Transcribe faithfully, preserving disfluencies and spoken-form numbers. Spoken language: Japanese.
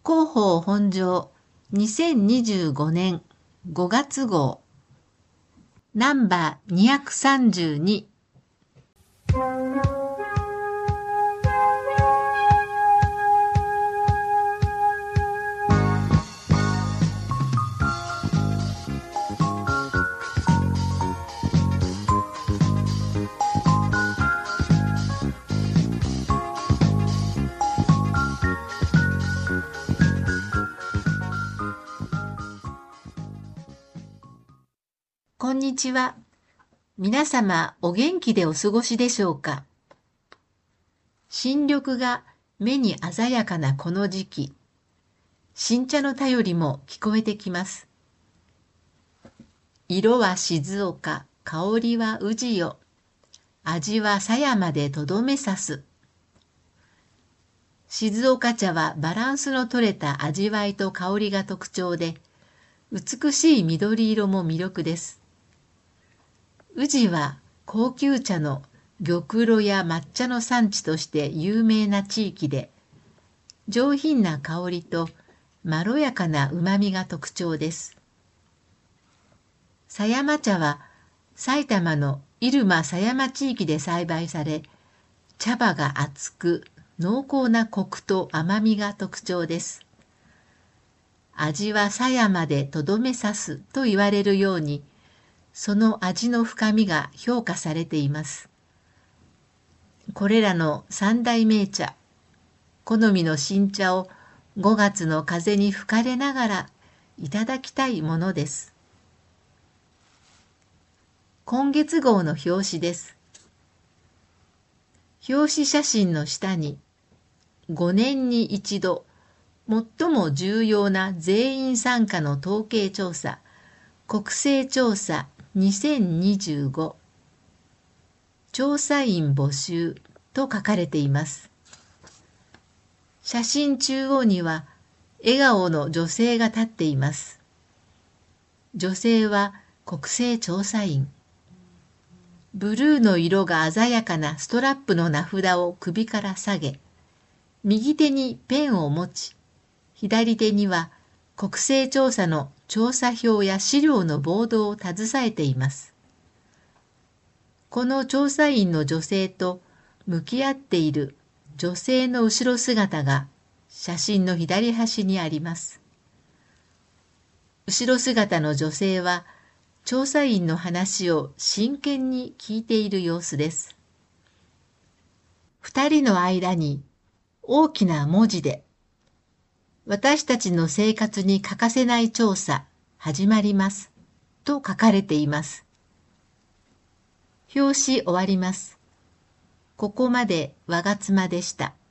広報本庄にせんにじゅうごねんごがつ号ナンバーにひゃくさんじゅうに。こんにちは。皆様お元気でお過ごしでしょうか。新緑が目に鮮やかなこの時期、新茶の便りも聞こえてきます。色は静岡、香りは宇治よ、味は狭山でとどめさす。静岡茶はバランスの取れた味わいと香りが特徴で、美しい緑色も魅力です。宇治は高級茶の玉露や抹茶の産地として有名な地域で、上品な香りとまろやかな旨みが特徴です。狭山茶は埼玉の入間狭山地域で栽培され、茶葉が厚く濃厚なコクと甘みが特徴です。味は狭山でとどめさすと言われるように、その味の深みが評価されています。これらの三大名茶、好みの新茶をごがつの風に吹かれながらいただきたいものです。今月号の表紙です。表紙写真の下に、ごねんに一度、最も重要な全員参加の統計調査、国勢調査にせんにじゅうご、調査員募集と書かれています。写真中央には笑顔の女性が立っています。女性は国勢調査員。ブルーの色が鮮やかなストラップの名札を首から下げ、右手にペンを持ち、左手には国勢調査の調査票や資料のボードを携えています。この調査員の女性と向き合っている女性の後ろ姿が写真の左端にあります。後ろ姿の女性は調査員の話を真剣に聞いている様子です。二人の間に大きな文字で、私たちの生活に欠かせない調査、始まります。と書かれています。表紙終わります。ここまでわがつまでした。